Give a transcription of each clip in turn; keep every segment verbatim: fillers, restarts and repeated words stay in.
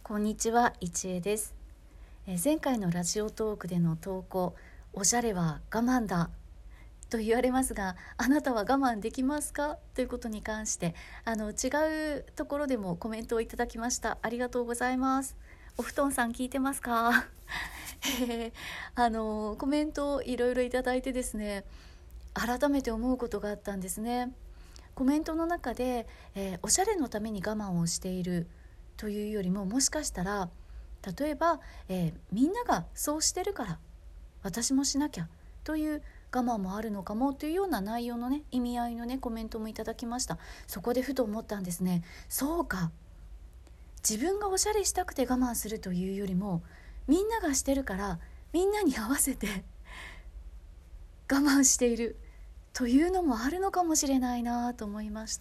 こんにちは、いちえです。えー前回のラジオトークでの投稿、おしゃれは我慢だと言われますが、あなたは我慢できますかということに関してあの違うところでもコメントをいただきました。ありがとうございます。お布団さん聞いてますか？えーあのコメントをいろいろいただいてですね、改めて思うことがあったんですね。コメントの中で、えーおしゃれのために我慢をしているというよりも、もしかしたら例えば、えーみんながそうしてるから私もしなきゃという我慢もあるのかもというような内容のね、意味合いのねコメントもいただきました。そこでふと思ったんですね。そうか、自分がおしゃれしたくて我慢するというよりも、みんながしてるからみんなに合わせて我慢しているというのもあるのかもしれないなと思いました。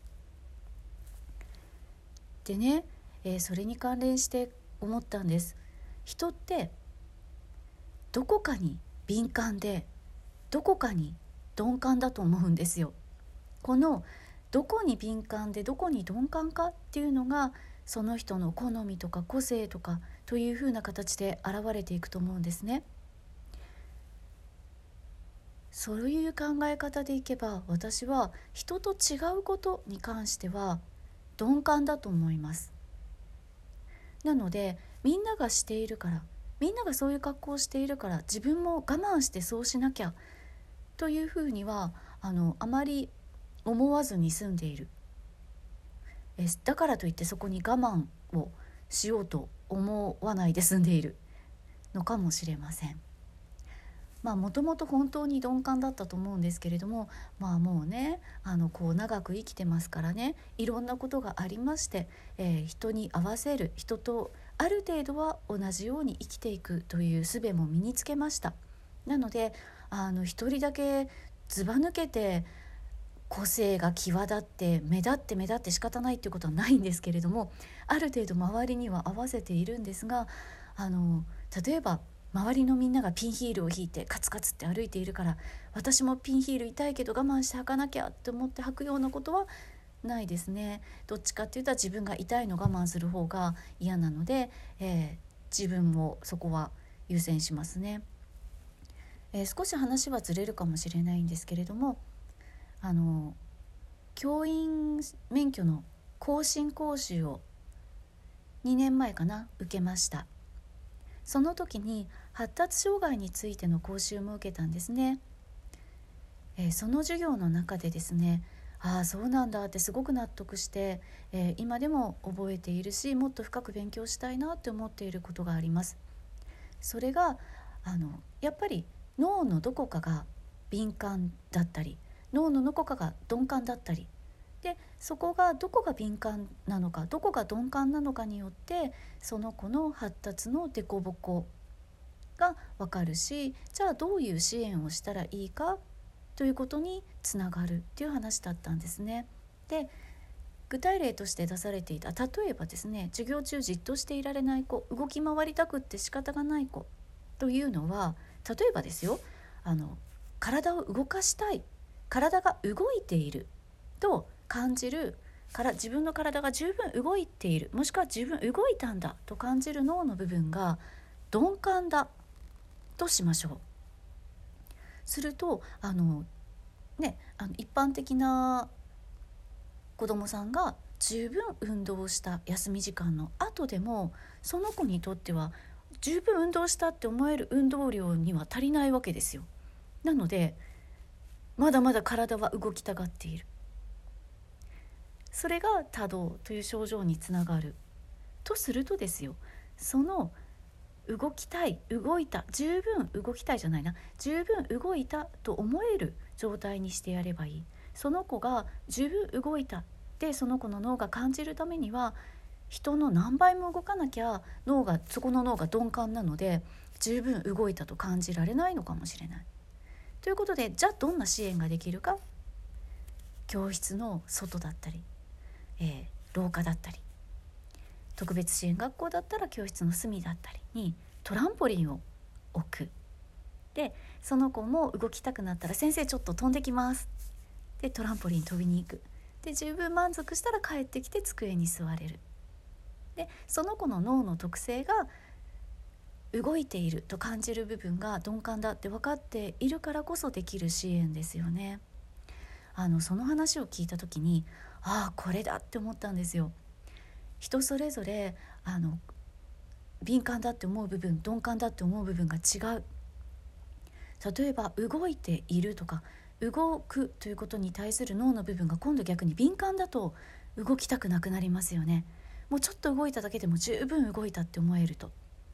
でね、えーそれに関連して思ったんです。人ってどこかに敏感でどこかに鈍感だと思うんですよ。このどこに敏感でどこに鈍感かっていうのが、その人の好みとか個性とかというふうな形で現れていくと思うんですね。そういう考え方でいけば、私は人と違うことに関しては鈍感だと思います。なのでみんながしているから、みんながそういう格好をしているから自分も我慢してそうしなきゃというふうにはあのあまり思わずに済んでいる。えだからといってそこに我慢をしようと思わないで済んでいるのかもしれません。まあもともと本当に鈍感だったと思うんですけれども、まあもうね、あのこう長く生きてますからね、いろんなことがありまして、えー人に合わせる、人とある程度は同じように生きていくという術も身につけました。なのであの一人だけずば抜けて個性が際立って目立って目立って仕方ないっていうことはないんですけれども、ある程度周りには合わせているんですが、あの例えば周りのみんながピンヒールを引いてカツカツって歩いているから、私もピンヒール痛いけど我慢して履かなきゃって思って履くようなことはないですね。どっちかっていうと自分が痛いの我慢する方が嫌なので、えー自分もそこは優先しますね。えー少し話はずれるかもしれないんですけれども、あの教員免許の更新講習をにねんまえかな受けました。その時に発達障害についての講習も受けたんですね。えーその授業の中でですね、ああそうなんだってすごく納得して、えー今でも覚えているし、もっと深く勉強したいなって思っていることがあります。それがあのやっぱり脳のどこかが敏感だったり、脳のどこかが鈍感だったりで、そこがどこが敏感なのかどこが鈍感なのかによって、その子の発達の凸凹が分かるし、じゃあどういう支援をしたらいいかということにつながるっていう話だったんですね。で、具体例として出されていた、例えばですね、授業中じっとしていられない子、動き回りたくって仕方がない子というのは、例えばですよ、あの体を動かしたい、体が動いていると感じるから、自分の体が十分動いている、もしくは十分動いたんだと感じる脳の部分が鈍感だとしましょう。するとあのね、あの一般的な子どもさんが十分運動した休み時間の後でも、その子にとっては十分運動したって思える運動量には足りないわけですよ。なのでまだまだ体は動きたがっている。それが多動という症状につながるとするとですよ、その動きたい、動いた、十分動きたいじゃないな、十分動いたと思える状態にしてやればいい。その子が十分動いたってその子の脳が感じるためには、人の何倍も動かなきゃ脳が、そこの脳が鈍感なので十分動いたと感じられないのかもしれない。ということで、じゃあどんな支援ができるか。教室の外だったり、えー廊下だったり、特別支援学校だったら教室の隅だったりにトランポリンを置く。でその子も動きたくなったら、先生ちょっと飛んできます。でトランポリン飛びに行く。で十分満足したら帰ってきて机に座れる。 でその子の脳の特性が動いていると感じる部分が鈍感だって分かっているからこそできる支援ですよね。あのその話を聞いた時に、ああこれだって思ったんですよ。人それぞれあの敏感だって思う部分、鈍感だって思う部分が違う。例えば動いているとか動くということに対する脳の部分が今度逆に敏感だと動きたくなくなりますよね。もうちょっと動いただけでも十分動いたって思えると、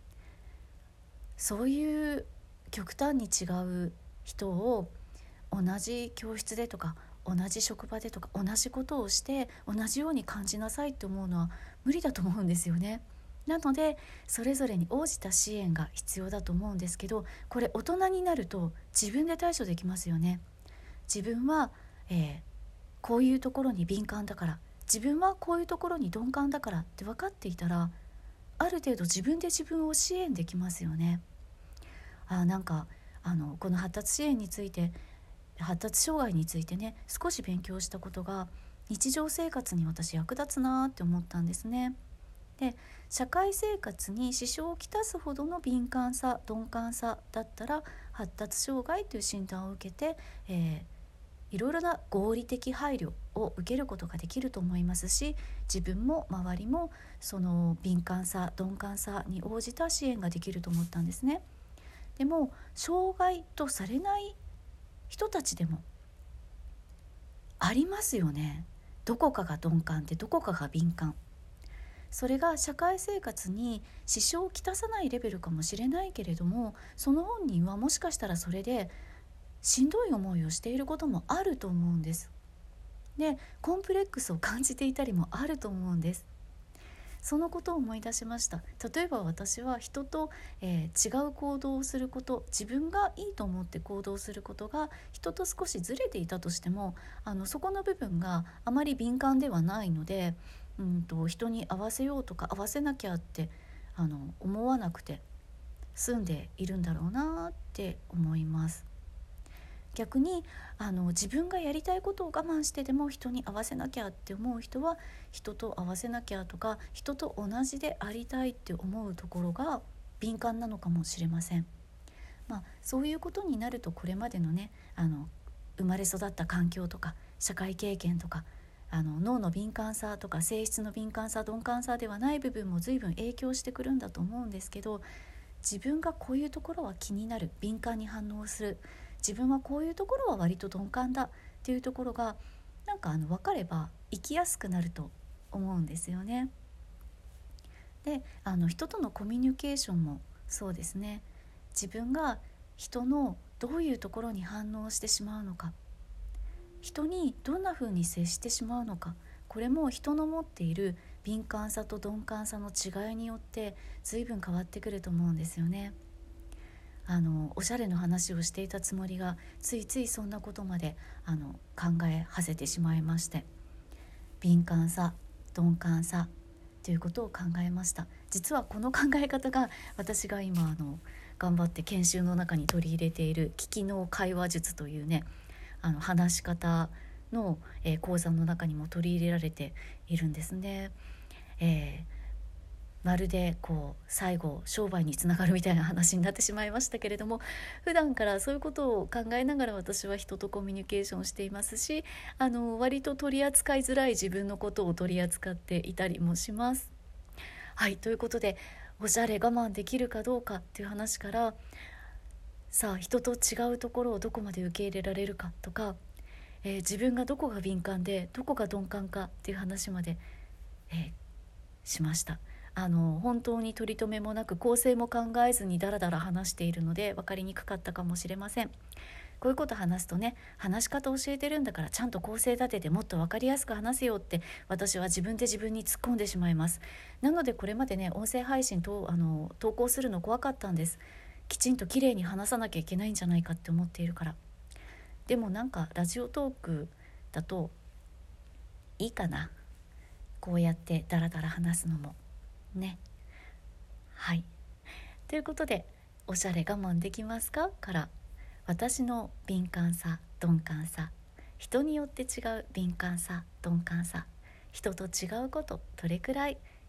そういう極端に違う人を同じ教室でとか同じ職場でとか同じことをして同じように感じなさいって思うのは無理だと思うんですよね。なのでそれぞれに応じた支援が必要だと思うんですけど、これ大人になると自分で対処できますよね。自分は、えー、こういうところに敏感だから、自分はこういうところに鈍感だからって分かっていたら、ある程度自分で自分を支援できますよね。あなんかあのこの発達支援について、発達障害についてね少し勉強したことが日常生活に私役立つなって思ったんですね。で社会生活に支障をきたすほどの敏感さ鈍感さだったら発達障害という診断を受けて、えー、いろいろな合理的配慮を受けることができると思いますし、自分も周りもその敏感さ鈍感さに応じた支援ができると思ったんですね。でも障害とされない人たちでもありますよね。どこかが鈍感でどこかが敏感。それが社会生活に支障をきたさないレベルかもしれないけれども、その本人はもしかしたらそれでしんどい思いをしていることもあると思うんです。でコンプレックスを感じていたりもあると思うんです。そのことを思い出しました。例えば私は人と、えー、違う行動をすること、自分がいいと思って行動することが人と少しずれていたとしても、あのそこの部分があまり敏感ではないので、うんと人に合わせようとか合わせなきゃってあの思わなくて済んでいるんだろうなって思います。逆にあの自分がやりたいことを我慢してでも人に合わせなきゃって思う人は、人と合わせなきゃとか人と同じでありたいって思うところが敏感なのかもしれません。まあ、そういうことになるとこれまでのねあの生まれ育った環境とか社会経験とかあの脳の敏感さとか性質の敏感さ鈍感さではない部分も随分影響してくるんだと思うんですけど、自分がこういうところは気になる、敏感に反応する、自分はこういうところは割と鈍感だっていうところがなんかあの分かれば生きやすくなると思うんですよね。であの人とのコミュニケーションもそうですね。自分が人のどういうところに反応してしまうのか、人にどんな風に接してしまうのか、これも人の持っている敏感さと鈍感さの違いによって随分変わってくると思うんですよね。あのおしゃれの話をしていたつもりがついついそんなことまであの考えはせてしまいまして、敏感さ鈍感さということを考えました。実はこの考え方が私が今あの頑張って研修の中に取り入れている聞きの会話術というねあの話し方の、えー、講座の中にも取り入れられているんですね。えーまるでこう最後商売につながるみたいな話になってしまいましたけれども、普段からそういうことを考えながら私は人とコミュニケーションしていますし、あの割と取り扱いづらい自分のことを取り扱っていたりもします。はい、ということでおしゃれ我慢できるかどうかっていう話から、さあ人と違うところをどこまで受け入れられるかとか、えー、自分がどこが敏感でどこが鈍感かっていう話まで、えー、しました。あの本当に取り留めもなく構成も考えずにダラダラ話しているので分かりにくかったかもしれません。こういうこと話すとね、話し方教えてるんだからちゃんと構成立ててもっと分かりやすく話せよって私は自分で自分に突っ込んでしまいます。なのでこれまでね音声配信とあの投稿するの怖かったんです。きちんときれいに話さなきゃいけないんじゃないかって思っているから。でもなんかラジオトークだといいかな、こうやってダラダラ話すのもね。はい、ということでおしゃれ我慢できますかから私の敏感さ鈍感さ、人によって違う敏感さ鈍感さ、人と違うことどれくらい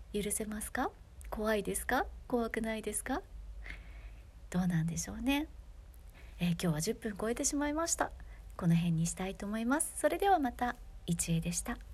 許せますか？怖いですか？怖くないですか？どうなんでしょうね。えー、今日はじゅっぷん超えてしまいました。この辺にしたいと思います。それではまた。いちえでした。